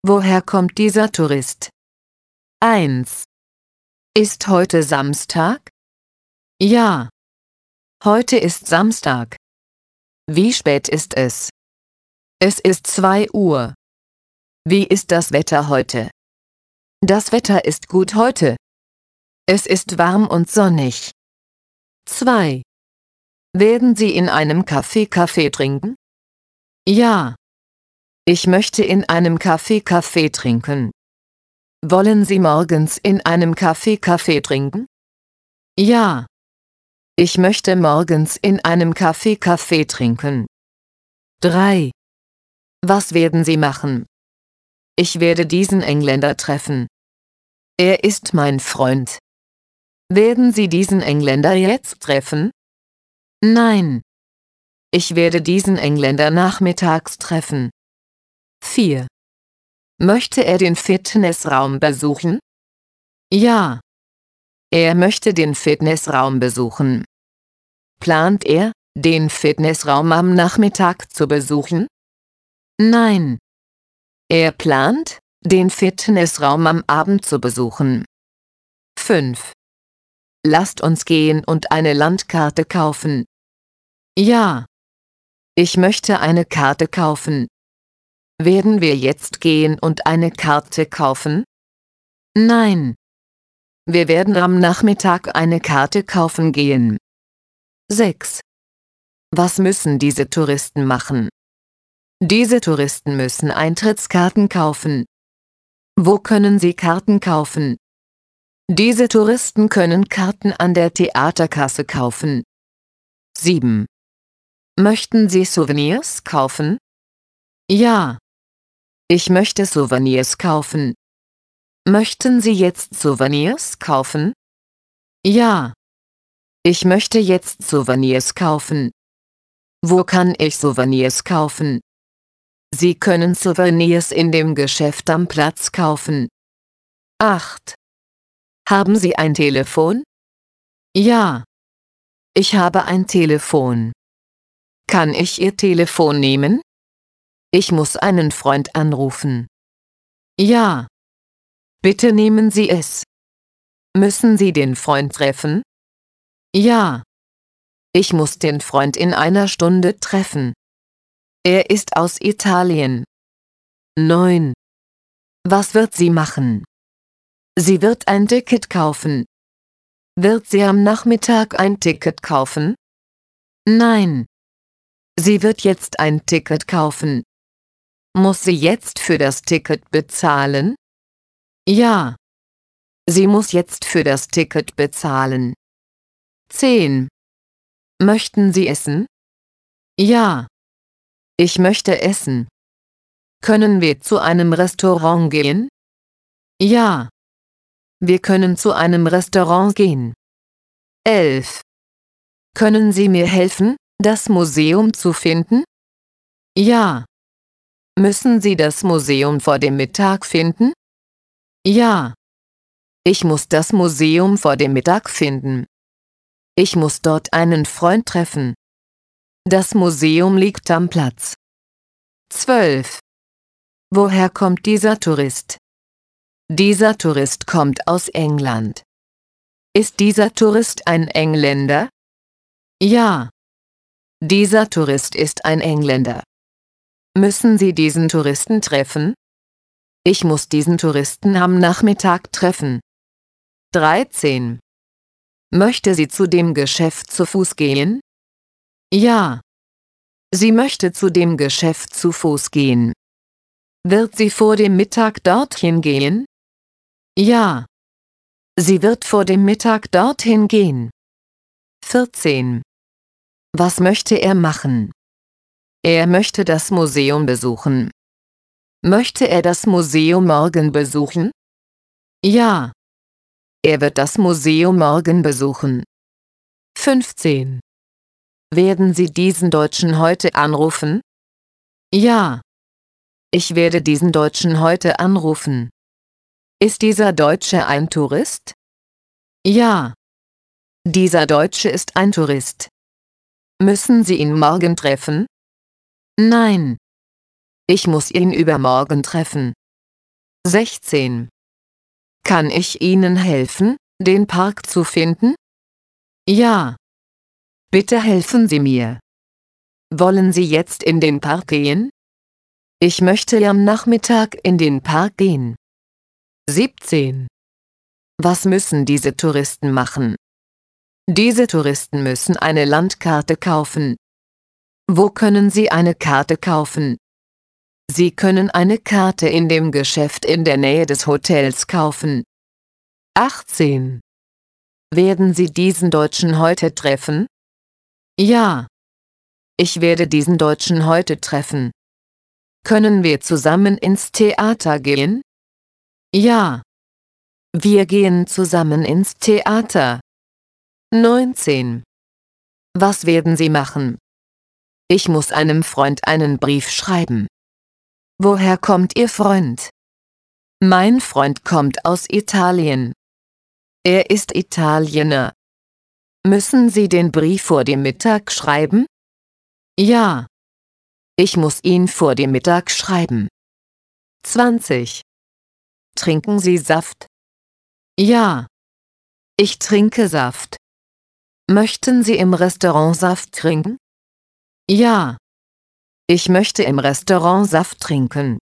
Woher kommt dieser Tourist? 1. Ist heute Samstag? Ja. Heute ist Samstag. Wie spät ist es? Es ist 2 Uhr. Wie ist das Wetter heute? Das Wetter ist gut heute. Es ist warm und sonnig. 2. Werden Sie in einem Café Kaffee trinken? Ja. Ich möchte in einem Café Kaffee trinken. Wollen Sie morgens in einem Café Kaffee trinken? Ja. Ich möchte morgens in einem Café Kaffee trinken. 3. Was werden Sie machen? Ich werde diesen Engländer treffen. Er ist mein Freund. Werden Sie diesen Engländer jetzt treffen? Nein. Ich werde diesen Engländer nachmittags treffen. 4. Möchte er den Fitnessraum besuchen? Ja. Er möchte den Fitnessraum besuchen. Plant er, den Fitnessraum am Nachmittag zu besuchen? Nein. Er plant, den Fitnessraum am Abend zu besuchen. 5. Lasst uns gehen und eine Landkarte kaufen. Ja. Ich möchte eine Karte kaufen. Werden wir jetzt gehen und eine Karte kaufen? Nein. Wir werden am Nachmittag eine Karte kaufen gehen. 6. Was müssen diese Touristen machen? Diese Touristen müssen Eintrittskarten kaufen. Wo können sie Karten kaufen? Diese Touristen können Karten an der Theaterkasse kaufen. 7. Möchten Sie Souvenirs kaufen? Ja. Ich möchte Souvenirs kaufen. Möchten Sie jetzt Souvenirs kaufen? Ja. Ich möchte jetzt Souvenirs kaufen. Wo kann ich Souvenirs kaufen? Sie können Souvenirs in dem Geschäft am Platz kaufen. 8. Haben Sie ein Telefon? Ja. Ich habe ein Telefon. Kann ich Ihr Telefon nehmen? Ich muss einen Freund anrufen. Ja. Bitte nehmen Sie es. Müssen Sie den Freund treffen? Ja. Ich muss den Freund in einer Stunde treffen. Er ist aus Italien. 9. Was wird sie machen? Sie wird ein Ticket kaufen. Wird sie am Nachmittag ein Ticket kaufen? Nein. Sie wird jetzt ein Ticket kaufen. Muss sie jetzt für das Ticket bezahlen? Ja. Sie muss jetzt für das Ticket bezahlen. 10. Möchten Sie essen? Ja. Ich möchte essen. Können wir zu einem Restaurant gehen? Ja. Wir können zu einem Restaurant gehen. 11. Können Sie mir helfen, das Museum zu finden? Ja. Müssen Sie das Museum vor dem Mittag finden? Ja. Ich muss das Museum vor dem Mittag finden. Ich muss dort einen Freund treffen. Das Museum liegt am Platz. 12. Woher kommt dieser Tourist? Dieser Tourist kommt aus England. Ist dieser Tourist ein Engländer? Ja. Dieser Tourist ist ein Engländer. Müssen Sie diesen Touristen treffen? Ich muss diesen Touristen am Nachmittag treffen. 13. Möchte sie zu dem Geschäft zu Fuß gehen? Ja. Sie möchte zu dem Geschäft zu Fuß gehen. Wird sie vor dem Mittag dorthin gehen? Ja. Sie wird vor dem Mittag dorthin gehen. 14. Was möchte er machen? Er möchte das Museum besuchen. Möchte er das Museum morgen besuchen? Ja. Er wird das Museum morgen besuchen. 15. Werden Sie diesen Deutschen heute anrufen? Ja. Ich werde diesen Deutschen heute anrufen. Ist dieser Deutsche ein Tourist? Ja. Dieser Deutsche ist ein Tourist. Müssen Sie ihn morgen treffen? Nein. Ich muss ihn übermorgen treffen. 16. Kann ich Ihnen helfen, den Park zu finden? Ja. Bitte helfen Sie mir. Wollen Sie jetzt in den Park gehen? Ich möchte am Nachmittag in den Park gehen. 17. Was müssen diese Touristen machen? Diese Touristen müssen eine Landkarte kaufen. Wo können Sie eine Karte kaufen? Sie können eine Karte in dem Geschäft in der Nähe des Hotels kaufen. 18. Werden Sie diesen Deutschen heute treffen? Ja. Ich werde diesen Deutschen heute treffen. Können wir zusammen ins Theater gehen? Ja. Wir gehen zusammen ins Theater. 19. Was werden Sie machen? Ich muss einem Freund einen Brief schreiben. Woher kommt Ihr Freund? Mein Freund kommt aus Italien. Er ist Italiener. Müssen Sie den Brief vor dem Mittag schreiben? Ja. Ich muss ihn vor dem Mittag schreiben. 20. Trinken Sie Saft? Ja. Ich trinke Saft. Möchten Sie im Restaurant Saft trinken? Ja. Ich möchte im Restaurant Saft trinken.